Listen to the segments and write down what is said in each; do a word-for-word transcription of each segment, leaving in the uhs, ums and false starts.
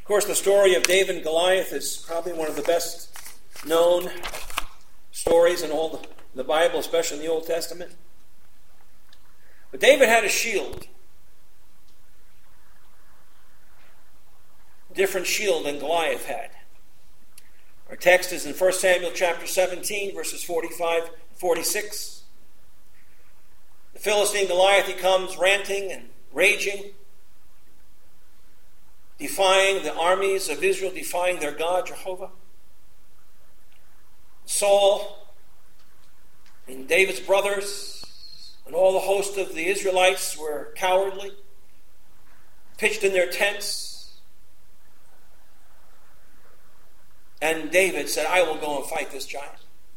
course, the story of David and Goliath is probably one of the best known stories in all the, the Bible, especially in the Old Testament. But David had a shield. Different shield than Goliath had. Our text is in First Samuel chapter seventeen, verses forty-five and forty-six. The Philistine Goliath, he comes ranting and raging, defying the armies of Israel, defying their God, Jehovah. Saul and David's brothers and all the host of the Israelites were cowardly, pitched in their tents. And David said, I will go and fight this giant.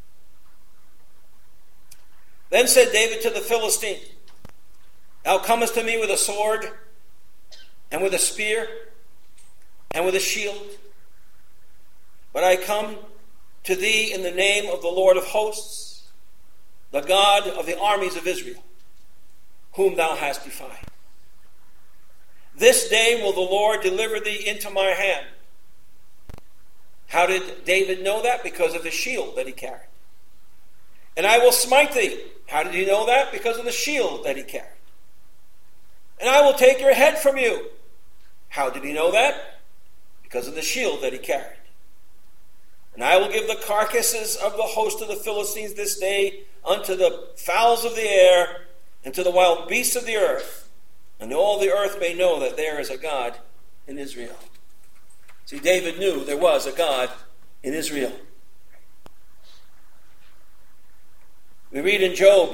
Then said David to the Philistine, Thou comest to me with a sword, and with a spear, and with a shield. But I come to thee in the name of the Lord of hosts, the God of the armies of Israel, whom thou hast defied. This day will the Lord deliver thee into my hand. How did David know that? Because of the shield that he carried. And I will smite thee. How did he know that? Because of the shield that he carried. And I will take your head from you. How did he know that? Because of the shield that he carried. And I will give the carcasses of the host of the Philistines this day unto the fowls of the air and to the wild beasts of the earth, and all the earth may know that there is a God in Israel. See, David knew there was a God in Israel. We read in Job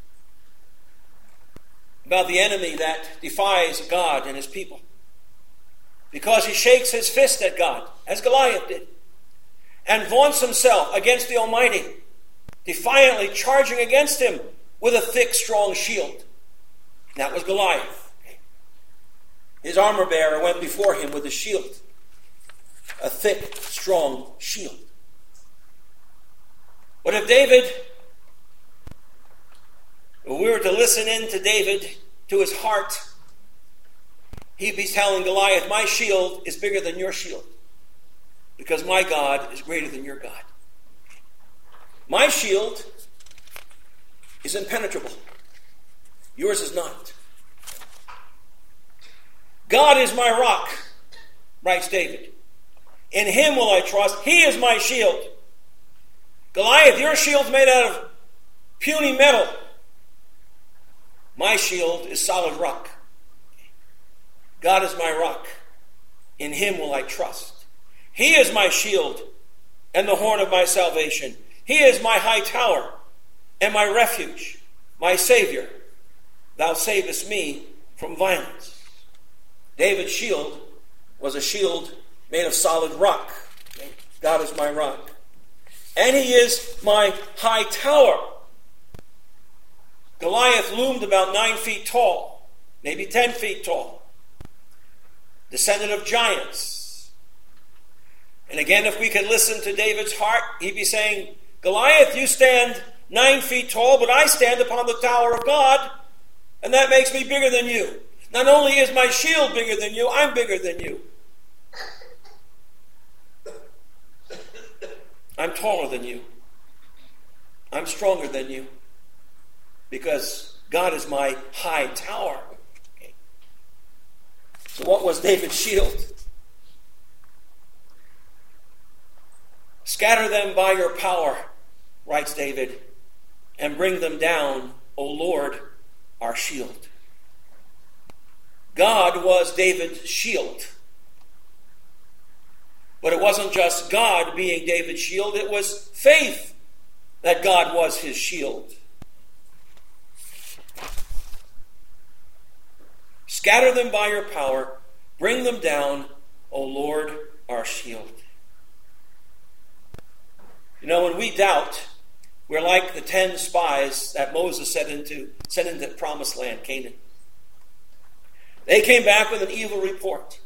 about the enemy that defies God and his people because he shakes his fist at God, as Goliath did, and vaunts himself against the Almighty, defiantly charging against him with a thick, strong shield. That was Goliath. His armor bearer went before him with a shield, a thick, strong shield. But if David, if we were to listen in to David, to his heart, he'd be telling Goliath, my shield is bigger than your shield, because my God is greater than your God. My shield is impenetrable. Yours is not. God is my rock, writes David. In him will I trust. He is my shield. Goliath, your shield's made out of puny metal. My shield is solid rock. God is my rock. In him will I trust. He is my shield and the horn of my salvation. He is my high tower and my refuge, my Savior. Thou savest me from violence. David's shield was a shield made of solid rock. God is my rock. And he is my high tower. Goliath loomed about nine feet tall, maybe ten feet tall. Descendant of giants. And again, if we could listen to David's heart, he'd be saying, Goliath, you stand nine feet tall, but I stand upon the tower of God, and that makes me bigger than you. Not only is my shield bigger than you, I'm bigger than you. I'm taller than you. I'm stronger than you. Because God is my high tower. Okay. So what was David's shield? Scatter them by your power, writes David, and bring them down, O Lord, our shield. God was David's shield. But it wasn't just God being David's shield, it was faith that God was his shield. Scatter them by your power, bring them down, O Lord, our shield. You know, when we doubt, we're like the ten spies that Moses sent into, sent into the promised land, Canaan. They came back with an evil report.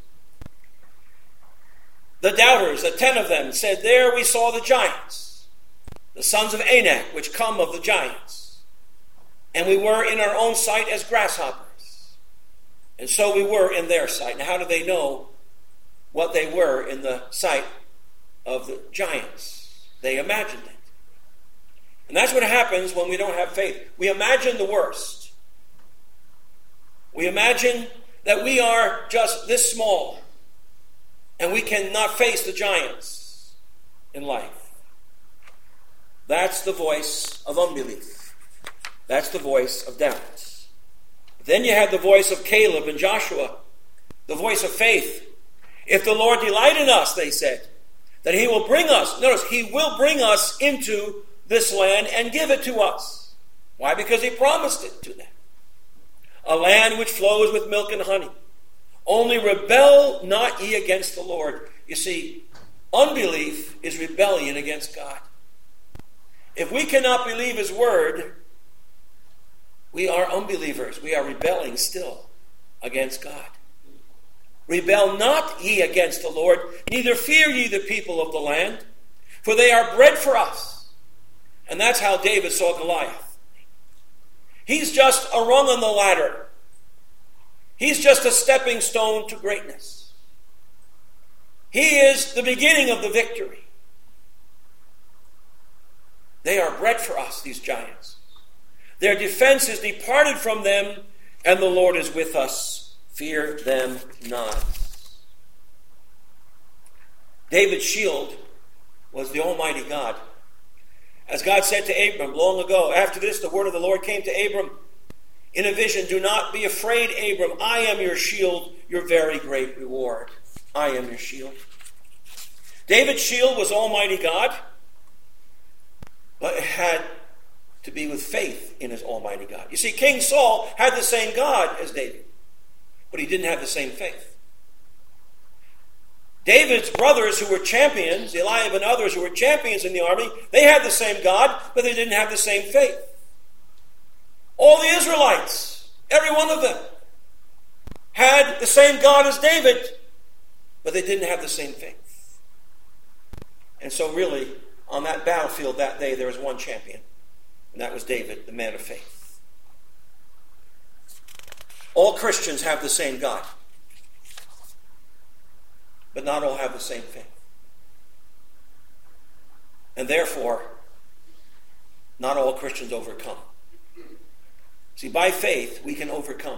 The doubters, the ten of them, said, there we saw the giants, the sons of Anak, which come of the giants. And we were in our own sight as grasshoppers. And so we were in their sight. Now, how do they know what they were in the sight of the giants. They imagined it. And that's what happens when we don't have faith. We imagine the worst. We imagine that we are just this small and we cannot face the giants in life. That's the voice of unbelief. That's the voice of doubt. Then you have the voice of Caleb and Joshua, the voice of faith. If the Lord delight in us, they said, that he will bring us, notice, he will bring us into this land and give it to us. Why? Because he promised it to them. A land which flows with milk and honey. Only rebel not ye against the Lord. You see, unbelief is rebellion against God. If we cannot believe his word, we are unbelievers. We are rebelling still against God. Rebel not ye against the Lord, neither fear ye the people of the land, for they are bread for us. And that's how David saw Goliath. He's just a rung on the ladder. He's just a stepping stone to greatness. He is the beginning of the victory. They are bread for us, these giants. Their defense is departed from them, and the Lord is with us. Fear them not. David's shield was the Almighty God. As God said to Abram long ago, after this the word of the Lord came to Abram in a vision, do not be afraid, Abram. I am your shield, your very great reward. I am your shield. David's shield was Almighty God, but it had to be with faith in his Almighty God. You see, King Saul had the same God as David, but he didn't have the same faith. David's brothers who were champions, Eliab and others who were champions in the army, they had the same God, but they didn't have the same faith. All the Israelites, every one of them, had the same God as David, but they didn't have the same faith. And so really, on that battlefield that day, there was one champion, and that was David, the man of faith. All Christians have the same God, but not all have the same faith. And therefore, not all Christians overcome. See, by faith, we can overcome.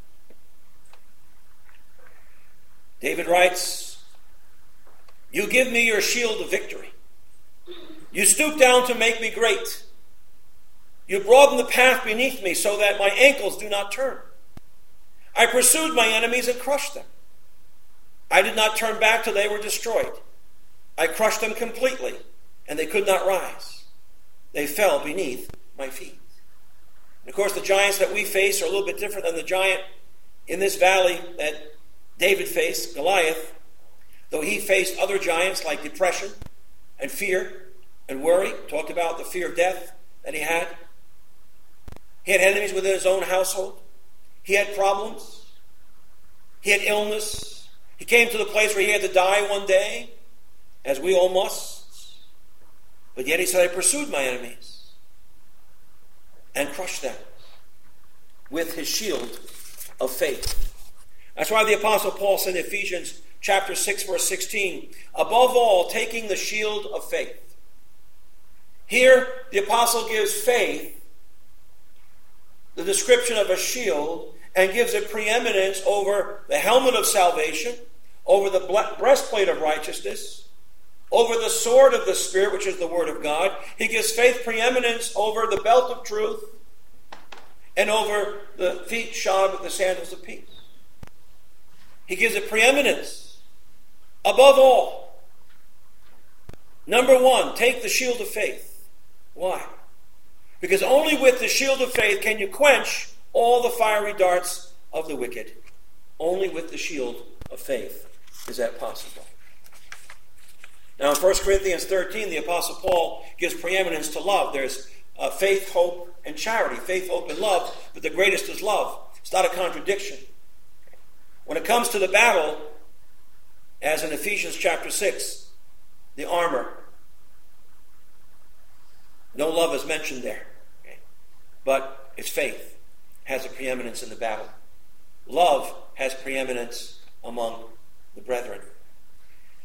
David writes, you give me your shield of victory. You stoop down to make me great. You broaden the path beneath me so that my ankles do not turn. I pursued my enemies and crushed them. I did not turn back till they were destroyed. I crushed them completely, and they could not rise. They fell beneath my feet. And of course, the giants that we face are a little bit different than the giant in this valley that David faced, Goliath, though he faced other giants like depression and fear and worry. Talked about the fear of death that he had. He had enemies within his own household. He had problems. He had illness. He came to the place where he had to die one day, as we all must. But yet he said, I pursued my enemies and crushed them with his shield of faith. That's why the Apostle Paul said in Ephesians chapter six, verse sixteen, above all, taking the shield of faith. Here, the Apostle gives faith the description of a shield and gives it preeminence over the helmet of salvation, over the breastplate of righteousness, over the sword of the Spirit, which is the Word of God. He gives faith preeminence over the belt of truth and over the feet shod with the sandals of peace. He gives it preeminence. Above all, number one, take the shield of faith. Why? Because only with the shield of faith can you quench all the fiery darts of the wicked. Only with the shield of faith is that possible. Now in First Corinthians thirteen, the Apostle Paul gives preeminence to love. There's uh, faith, hope, and charity. Faith, hope, and love, but the greatest is love. It's not a contradiction. When it comes to the battle, as in Ephesians chapter six, the armor, no love is mentioned there. Okay? But it's faith has a preeminence in the battle. Love has preeminence among the brethren.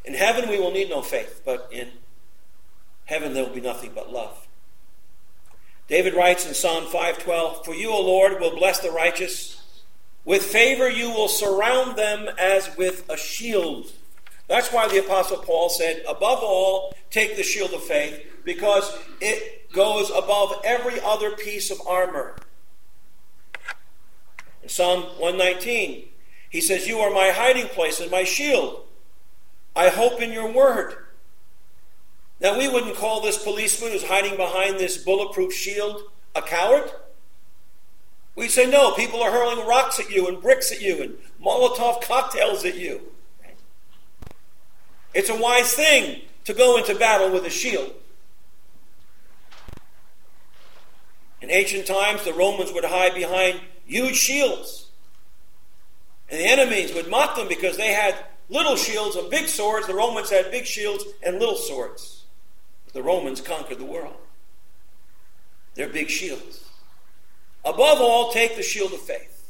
In heaven we will need no faith, but in heaven there will be nothing but love. David writes in Psalm five twelve, "For you, O Lord, will bless the righteous. With favor you will surround them as with a shield." That's why the Apostle Paul said, above all, take the shield of faith, because it goes above every other piece of armor. In Psalm one nineteen, he says, "You are my hiding place and my shield. I hope in your word." Now, we wouldn't call this policeman who's hiding behind this bulletproof shield a coward. We'd say, no, people are hurling rocks at you and bricks at you and Molotov cocktails at you. It's a wise thing to go into battle with a shield. In ancient times, the Romans would hide behind huge shields. And the enemies would mock them because they had little shields and big swords. The Romans had big shields and little swords. The Romans conquered the world. They're big shields. Above all, take the shield of faith.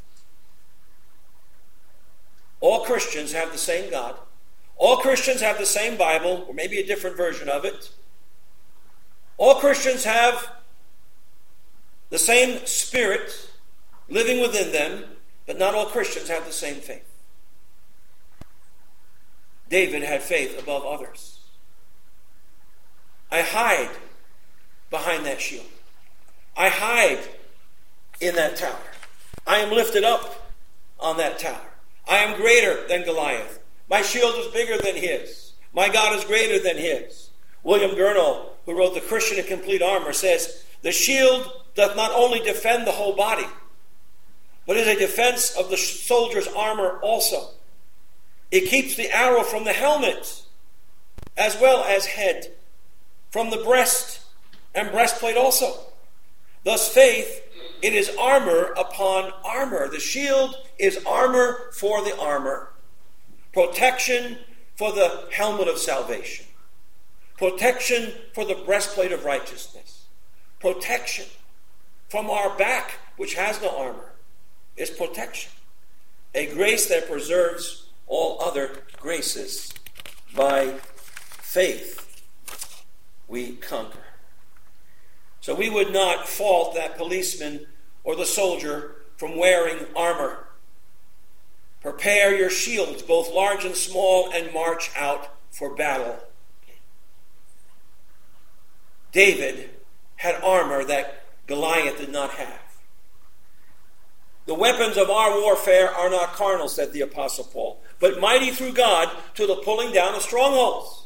All Christians have the same God. All Christians have the same Bible, or maybe a different version of it. All Christians have the same Spirit living within them, but not all Christians have the same faith. David had faith above others. I hide behind that shield. I hide in that tower. I am lifted up on that tower. I am greater than Goliath. My shield is bigger than his. My God is greater than his. William Gurnall, who wrote The Christian in Complete Armor, says, "The shield doth not only defend the whole body, but is a defense of the soldier's armor also. It keeps the arrow from the helmet, as well as head, from the breast and breastplate also. Thus faith, it is armor upon armor." The shield is armor for the armor. Protection for the helmet of salvation. Protection for the breastplate of righteousness. Protection from our back, which has no armor, is protection. A grace that preserves all other graces. By faith we conquer. So we would not fault that policeman or the soldier from wearing armor. Prepare your shields, both large and small, and march out for battle. David had armor that Goliath did not have. The weapons of our warfare are not carnal, said the Apostle Paul, but mighty through God to the pulling down of strongholds.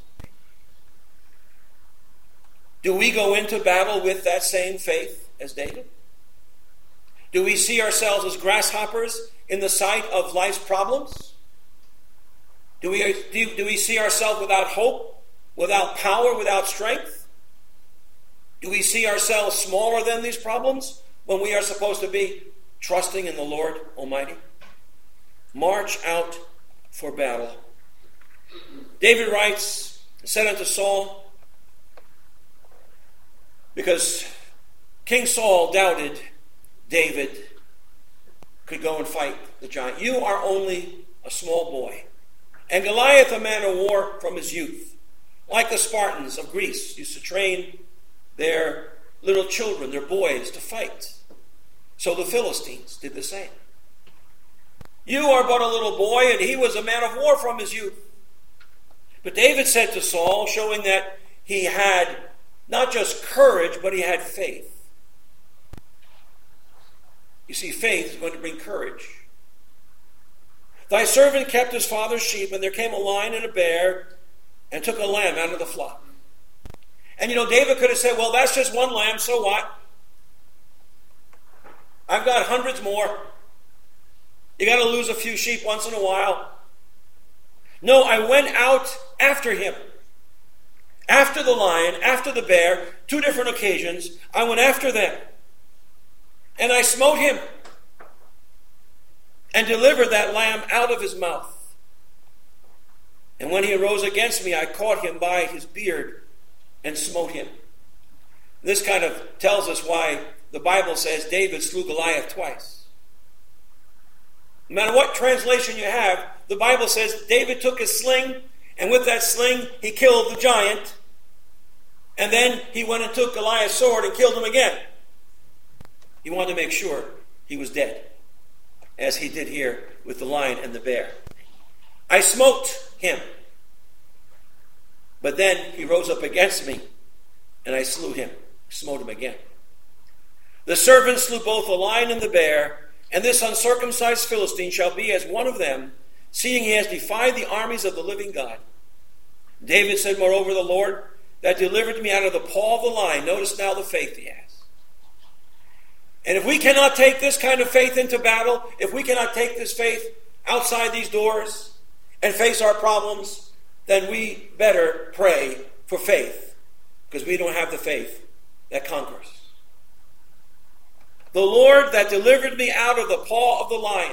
Do we go into battle with that same faith as David? Do we see ourselves as grasshoppers in the sight of life's problems? Do we, do, do we see ourselves without hope, without power, without strength? Do we see ourselves smaller than these problems when we are supposed to be trusting in the Lord Almighty? March out for battle. David writes, said unto Saul, because King Saul doubted David could go and fight the giant. You are only a small boy, and Goliath a man of war from his youth. Like the Spartans of Greece used to train their little children, their boys, to fight. So the Philistines did the same. You are but a little boy, and he was a man of war from his youth. But David said to Saul, showing that he had not just courage, but he had faith. You see, faith is going to bring courage. Thy servant kept his father's sheep, and there came a lion and a bear, and took a lamb out of the flock. And you know, David could have said, well, that's just one lamb, so what? I've got hundreds more. You got to lose a few sheep once in a while. No, I went out after him. After the lion, after the bear, two different occasions, I went after them. And I smote him and delivered that lamb out of his mouth. And when he arose against me, I caught him by his beard and smote him. This kind of tells us why the Bible says David slew Goliath twice. No matter what translation you have, the Bible says David took his sling And with that sling, he killed the giant. And then he went and took Goliath's sword and killed him again. He wanted to make sure he was dead, as he did here with the lion and the bear. I smote him, but then he rose up against me, and I slew him, smote him again. The servant slew both the lion and the bear, and this uncircumcised Philistine shall be as one of them, seeing he has defied the armies of the living God. David said, moreover, the Lord that delivered me out of the paw of the lion. Notice now the faith he has. And if we cannot take this kind of faith into battle, if we cannot take this faith outside these doors and face our problems, then we better pray for faith, because we don't have the faith that conquers. The Lord that delivered me out of the paw of the lion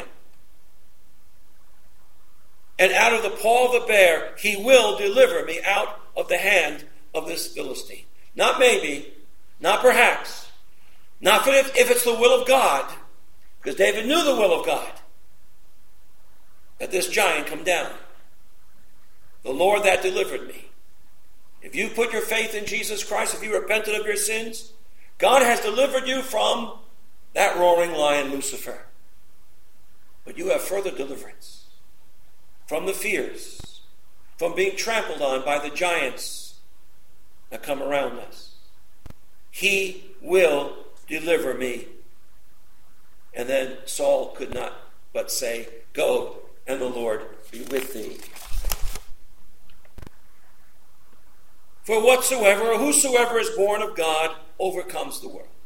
and out of the paw of the bear, he will deliver me out of the hand of this Philistine. Not maybe, not perhaps, not if, if it's the will of God, because David knew the will of God, that this giant come down. The Lord that delivered me. If you put your faith in Jesus Christ, if you repented of your sins, God has delivered you from that roaring lion, Lucifer. But you have further deliverance from the fears, from being trampled on by the giants that come around us. He will deliver me. And then Saul could not but say, go, and the Lord be with thee. For whatsoever or whosoever is born of God overcomes the world.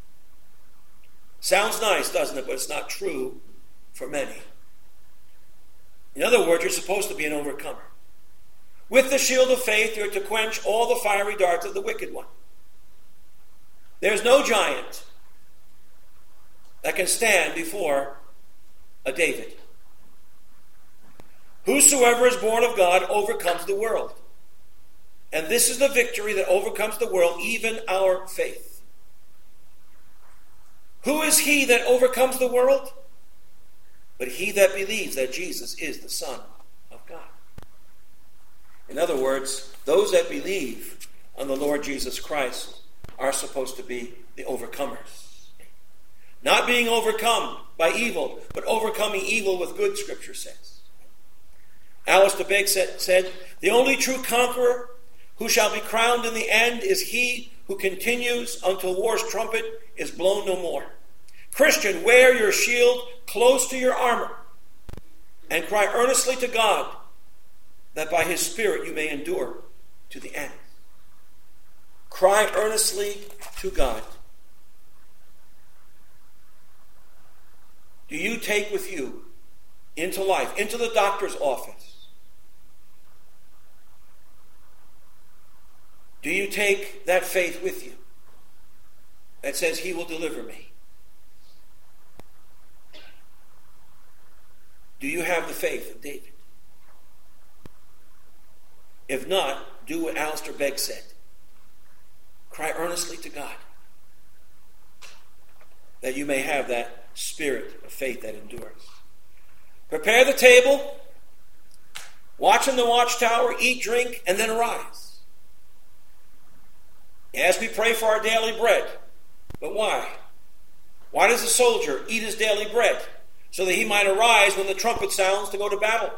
Sounds nice, doesn't it? But it's not true for many. In other words, you're supposed to be an overcomer. With the shield of faith, you're to quench all the fiery darts of the wicked one. There's no giant that can stand before a David. Whosoever is born of God overcomes the world. And this is the victory that overcomes the world, even our faith. Who is he that overcomes the world? But he that believes that Jesus is the Son of God. In other words, those that believe on the Lord Jesus Christ are supposed to be the overcomers. Not being overcome by evil, but overcoming evil with good, Scripture says. Alistair Begg said, said, the only true conqueror who shall be crowned in the end is he who continues until war's trumpet is blown no more. Christian, wear your shield close to your armor and cry earnestly to God that by his Spirit you may endure to the end. Cry earnestly to God. Do you take with you into life, into the doctor's office? Do you take that faith with you that says he will deliver me? Do you have the faith of David? If not, do what Alistair Begg said. Cry earnestly to God that you may have that spirit of faith that endures. Prepare the table, watch in the watchtower, eat, drink, and then arise. Yes, we pray for our daily bread. But why? Why does a soldier eat his daily bread? So that he might arise when the trumpet sounds to go to battle.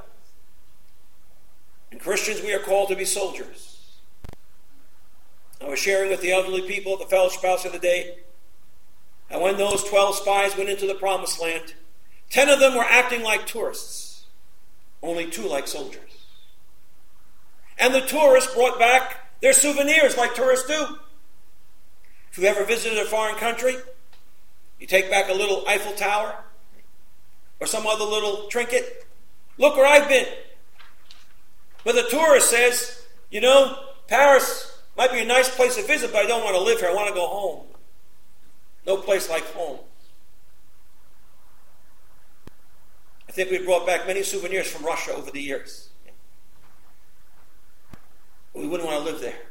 And Christians, we are called to be soldiers. I was sharing with the elderly people at the fellowship house the other day, and when those twelve spies went into the promised land, ten of them were acting like tourists, only two like soldiers. And the tourists brought back their souvenirs like tourists do. If you've ever visited a foreign country, you take back a little Eiffel Tower or some other little trinket. Look where I've been. But the tourist says, you know, Paris might be a nice place to visit, but I don't want to live here. I want to go home. No place like home. I think we've brought back many souvenirs from Russia over the years. We wouldn't want to live there.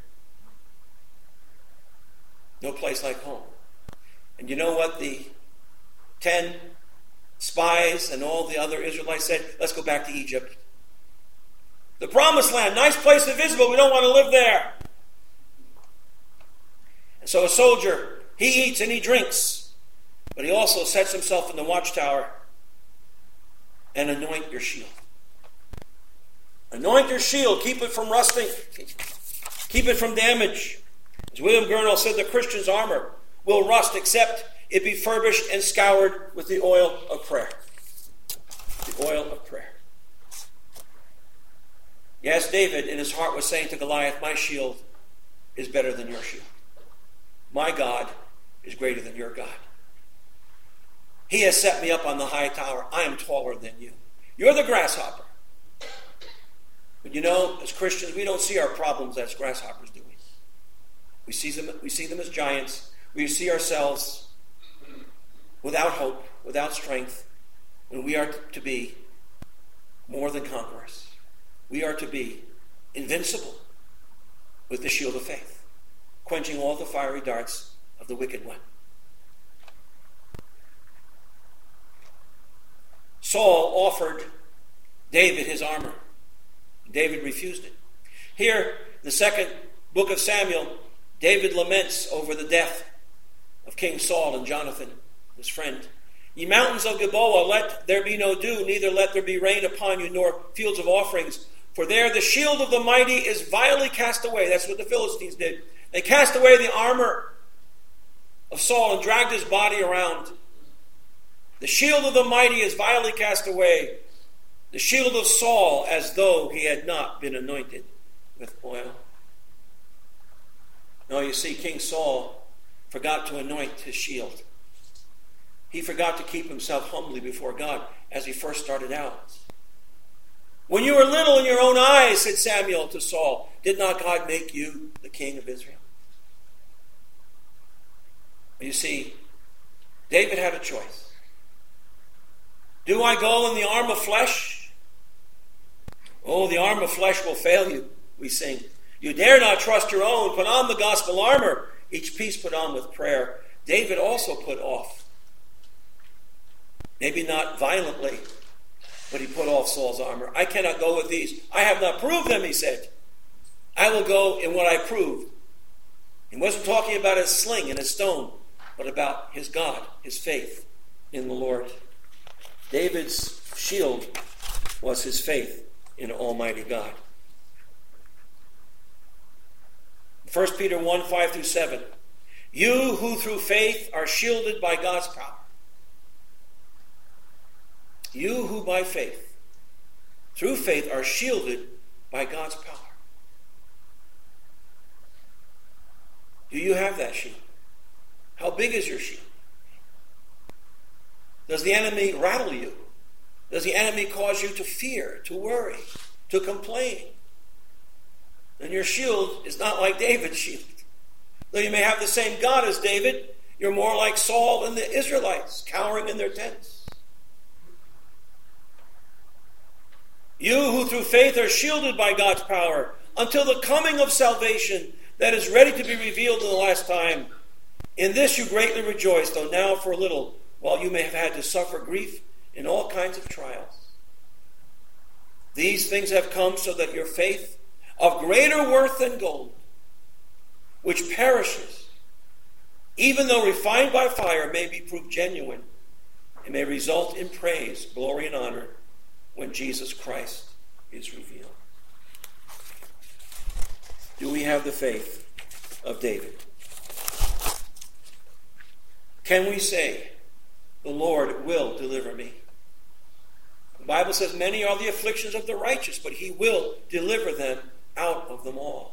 No place like home. And you know what the ten spies and all the other Israelites said? Let's go back to Egypt. The promised land, nice place to visit, but we don't want to live there. And so a soldier, he eats and he drinks, but he also sets himself in the watchtower and anoint your shield. Anoint your shield. Keep it from rusting. Keep it from damage. As William Gurnall said, the Christian's armor will rust except it be furbished and scoured with the oil of prayer. The oil of prayer. Yes, David in his heart was saying to Goliath, my shield is better than your shield. My God is greater than your God. He has set me up on the high tower. I am taller than you. You're the grasshopper. But you know, as Christians, we don't see our problems as grasshoppers, do we? We see them, we see them as giants. We see ourselves without hope, without strength, when we are to be more than conquerors. We are to be invincible with the shield of faith, quenching all the fiery darts of the wicked one. Saul offered David his armor. David refused it. Here, the second book of Samuel, David laments over the death of King Saul and Jonathan, his friend. Ye mountains of Gilboa, let there be no dew, neither let there be rain upon you, nor fields of offerings. For there the shield of the mighty is vilely cast away. That's what the Philistines did. They cast away the armor of Saul and dragged his body around. The shield of the mighty is vilely cast away. The shield of Saul, as though he had not been anointed with oil. No, you see, King Saul forgot to anoint his shield. He forgot to keep himself humbly before God as he first started out. When you were little in your own eyes, said Samuel to Saul, did not God make you the king of Israel? You see, David had a choice. Do I go in the arm of flesh? Oh, the arm of flesh will fail you, we sing. You dare not trust your own. Put on the gospel armor. Each piece put on with prayer. David also put off. Maybe not violently, but he put off Saul's armor. I cannot go with these. I have not proved them, he said. I will go in what I proved. He wasn't talking about his sling and his stone, but about his God, his faith in the Lord. David's shield was his faith in Almighty God. First Peter one, five through seven. You who through faith are shielded by God's power. You who by faith, through faith, are shielded by God's power. Do you have that shield? How big is your shield? Does the enemy rattle you? Does the enemy cause you to fear, to worry, to complain? Then your shield is not like David's shield. Though you may have the same God as David, you're more like Saul and the Israelites, cowering in their tents. You who through faith are shielded by God's power until the coming of salvation that is ready to be revealed in the last time. In this you greatly rejoice, though now for a little, while you may have had to suffer grief in all kinds of trials. These things have come so that your faith, of greater worth than gold, which perishes, even though refined by fire, may be proved genuine and may result in praise, glory, and honor when Jesus Christ is revealed. Do we have the faith of David? Can we say, the Lord will deliver me? The Bible says many are the afflictions of the righteous, but he will deliver them out of them all.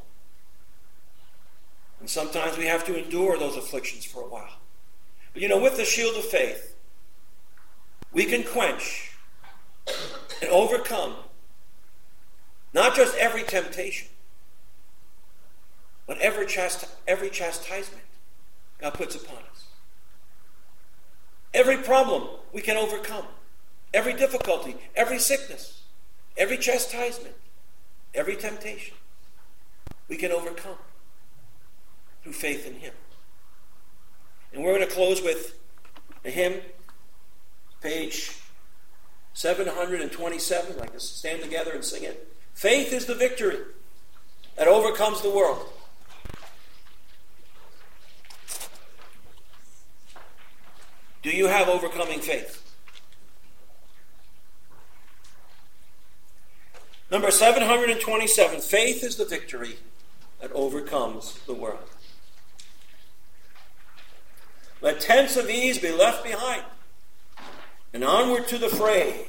And sometimes we have to endure those afflictions for a while. But you know, with the shield of faith, we can quench and overcome not just every temptation, but every, chast- every chastisement God puts upon us. Every problem we can overcome. Every difficulty, every sickness, every chastisement, every temptation we can overcome through faith in him. And we're going to close with a hymn, page seven hundred twenty-seven. I'd like to stand together and sing it. Faith is the victory that overcomes the world. Do you have overcoming faith? Number seven hundred twenty-seven, faith is the victory that overcomes the world. Let tents of ease be left behind, and onward to the fray.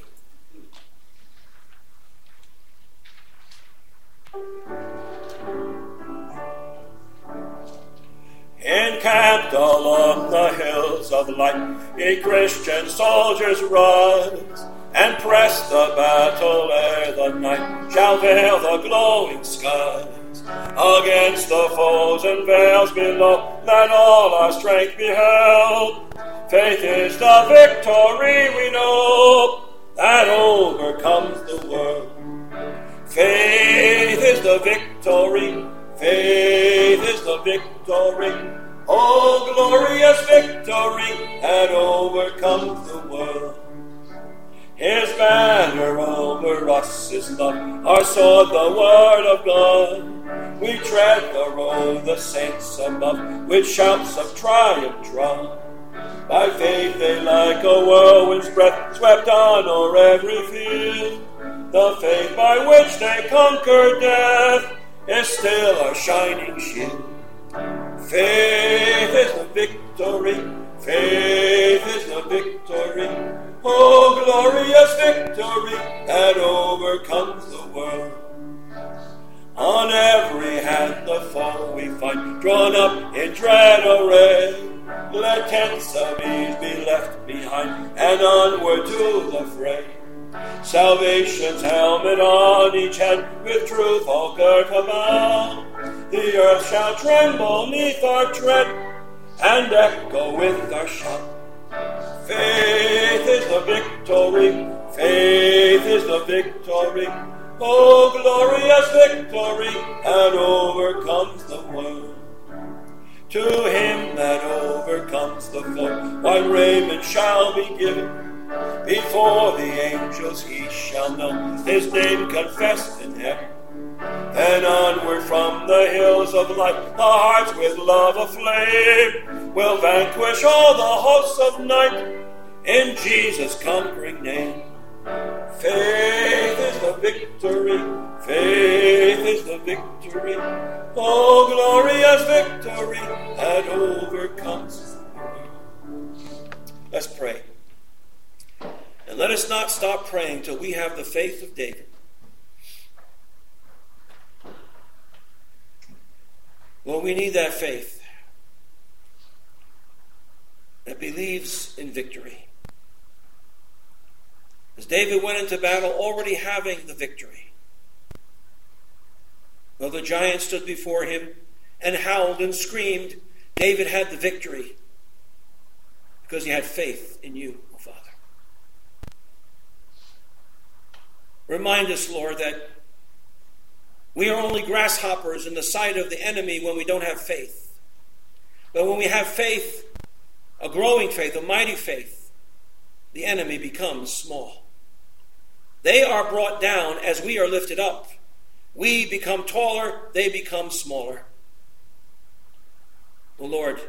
Encamped along the hills of light, ye Christian soldiers rise, and press the battle ere the night shall veil the glowing skies. Against the foes and veils below, let all our strength be held. Faith is the victory we know that overcomes the world. Faith is the victory. Faith is the victory. Oh, glorious victory that overcomes the world. His banner over us is love, our sword the word of God. We tread the road the saints above, with shouts of triumph drawn. By faith they like a whirlwind's breath swept on o'er every field. The faith by which they conquered death is still our shining shield. Faith is the victory, faith is the victory. Oh, glorious victory that overcomes the world. On every hand the foe we find, drawn up in dread array. Let tents of ease be left behind, and onward to the fray. Salvation's helmet on each head, with truth all girt about. The earth shall tremble neath our tread, and echo with our shout. Faith is the victory, faith is the victory. Oh, glorious victory that overcomes the world. To him that overcomes the foe, white raiment shall be given. Before the angels he shall know his name confessed in heaven. Then onward from the hills of light, the hearts with love aflame will vanquish all the hosts of night in Jesus' conquering name. Faith is the victory, faith is the victory. Oh, glorious victory that overcomes the world. Let's pray. And let us not stop praying till we have the faith of David. Well, we need that faith that believes in victory. As David went into battle already having the victory. Though the giant stood before him and howled and screamed, David had the victory because he had faith in you, O Father. Remind us, Lord, that we are only grasshoppers in the sight of the enemy when we don't have faith. But when we have faith, a growing faith, a mighty faith, the enemy becomes small. They are brought down as we are lifted up. We become taller, they become smaller. Well, Lord,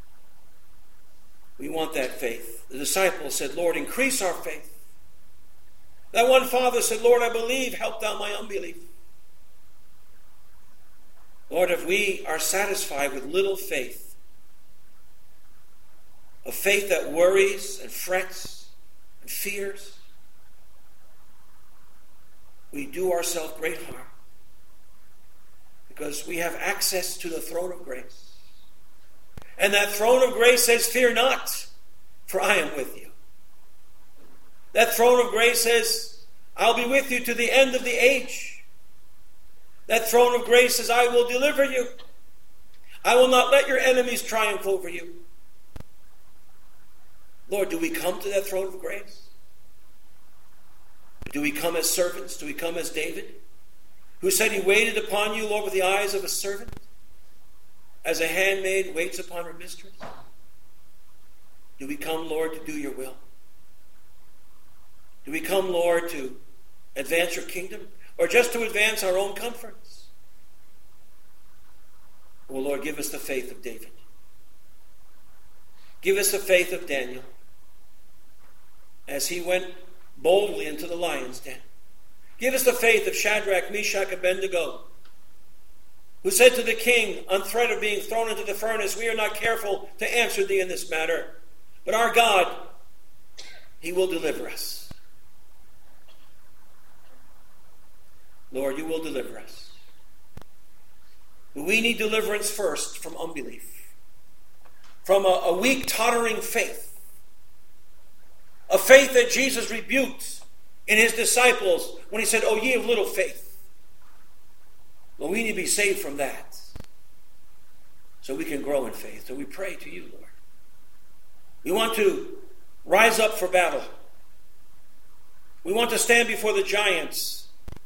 we want that faith. The disciples said, Lord, increase our faith. That one father said, Lord, I believe, help thou my unbelief. Lord, if we are satisfied with little faith, a faith that worries and frets and fears, we do ourselves great harm because we have access to the throne of grace. And that throne of grace says, fear not, for I am with you. That throne of grace says, I'll be with you to the end of the age. That throne of grace says, I will deliver you. I will not let your enemies triumph over you. Lord, do we come to that throne of grace? Do we come as servants? Do we come as David, who said he waited upon you, Lord, with the eyes of a servant, as a handmaid waits upon her mistress? Do we come, Lord, to do your will? Do we come, Lord, to advance your kingdom? or just to advance our own comforts. Oh Lord, give us the faith of David. Give us the faith of Daniel as he went boldly into the lion's den. Give us the faith of Shadrach, Meshach, and Abednego, who said to the king, on threat of being thrown into the furnace, we are not careful to answer thee in this matter, but our God, he will deliver us. Lord, you will deliver us. But we need deliverance first from unbelief, from a, a weak, tottering faith, a faith that Jesus rebuked in his disciples when he said, "O ye of little faith." Well, we need to be saved from that so we can grow in faith. So we pray to you, Lord. We want to rise up for battle. We want to stand before the giants.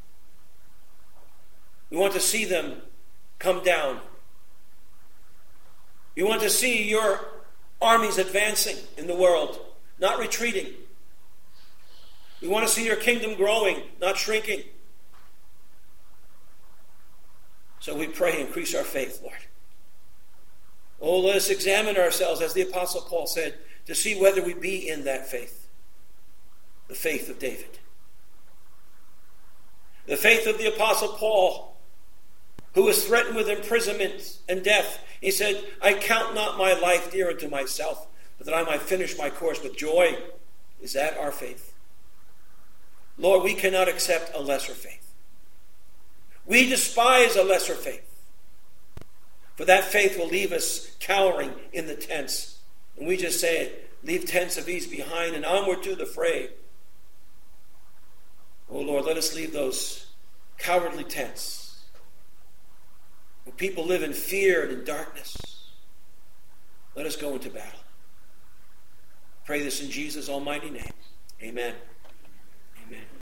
We want to see them come down. We want to see your armies advancing in the world, not retreating. We want to see your kingdom growing, not shrinking. So we pray, increase our faith, Lord. Oh, let us examine ourselves, as the Apostle Paul said, to see whether we be in that faith. The faith of David. The faith of the Apostle Paul, who was threatened with imprisonment and death. He said, I count not my life dear unto myself, but that I might finish my course with joy. Is that our faith? Lord, we cannot accept a lesser faith. We despise a lesser faith. For that faith will leave us cowering in the tents. And we just say, leave tents of ease behind and onward to the fray. Oh Lord, let us leave those cowardly tents where people live in fear and in darkness. Let us go into battle. Pray this in Jesus' almighty name. Amen. Amen.